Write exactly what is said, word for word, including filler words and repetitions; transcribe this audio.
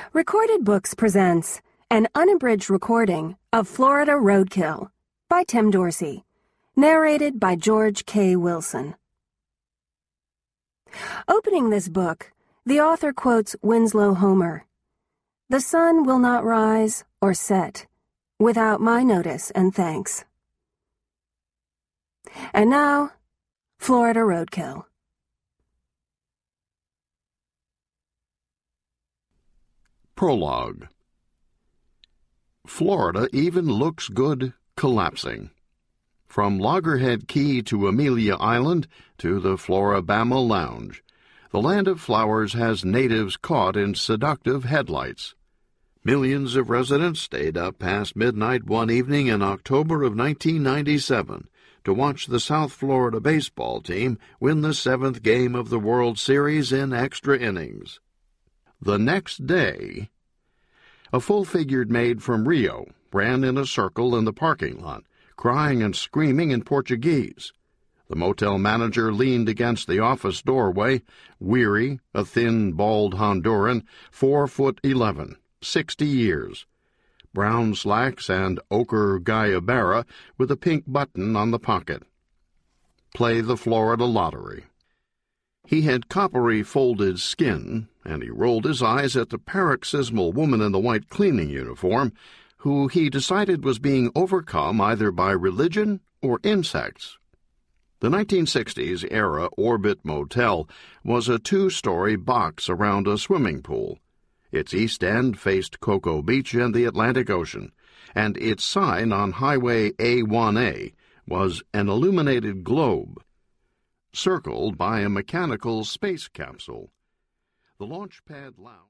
Recorded Books presents an unabridged recording of Florida Roadkill by Tim Dorsey, narrated by George K. Wilson. Opening this book, the author quotes Winslow Homer, "The sun will not rise or set without my notice and thanks." And now, Florida Roadkill. Prologue. Florida even looks good collapsing. From Loggerhead Key to Amelia Island to the Floribama Lounge, the land of flowers has natives caught in seductive headlights. Millions of residents stayed up past midnight one evening in October of nineteen ninety-seven to watch the South Florida baseball team win the seventh game of the World Series in extra innings. The next day, a full-figured maid from Rio ran in a circle in the parking lot, crying and screaming in Portuguese. The motel manager leaned against the office doorway, weary, a thin, bald Honduran, four foot eleven, sixty years, brown slacks and ochre gayabera with a pink button on the pocket. Play the Florida lottery. He had coppery folded skin, and he rolled his eyes at the paroxysmal woman in the white cleaning uniform, who he decided was being overcome either by religion or insects. The nineteen sixties-era Orbit Motel was a two-story box around a swimming pool. Its east end faced Cocoa Beach and the Atlantic Ocean, and its sign on Highway A one A was an illuminated globe, circled by a mechanical space capsule. The launch pad lounge